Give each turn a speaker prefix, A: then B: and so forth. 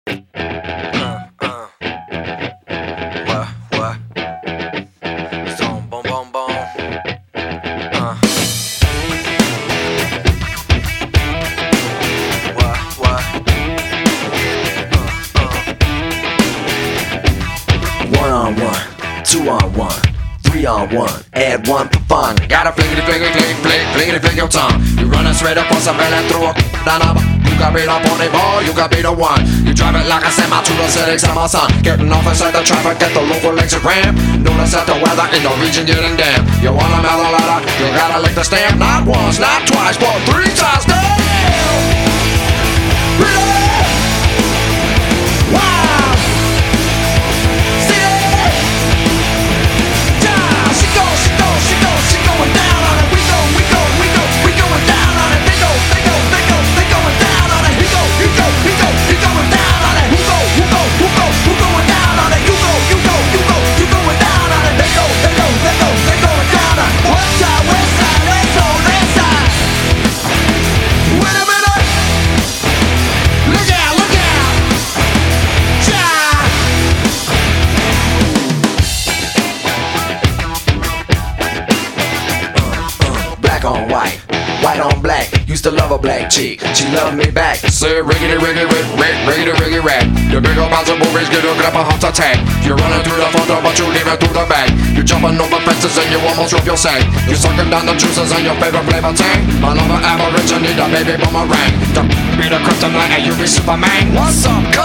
A: What? Zone, boom, boom, boom. What?
B: 1-on-1, 2-on-1, 3-on-1, add one for fun.
C: Gotta flick your tongue. You running straight up on some belly through a down up. You got beat up on a ball, you got beat a one. You drive it like a semi to the city, summer sun. Getting off inside the traffic, get the local Instagram. Notice that the weather in the region getting damn. You wanna mail a letter, you gotta lick the stamp. Not once, not twice, but 3 times. Damn! Wow! See that? Yeah, she going down on it. We going down on it. They going down on it. He going down on it. Who going down on it? You going down on it. They going down on it. West side, that side. Wait a minute. Look out.
B: Black on white, white on black. Used to love a black chick, she loved me back.
C: Say riggedy rap. The big old bouncer movies get hooked up a heart attack. You're running through the front door, but you leave it through the back. You're jumping over fences and you almost drop your sack. You're sucking down the juices and your favorite flavor tank. My lover average, I need a baby boomerang. The be the kryptonite and you be Superman. What's up?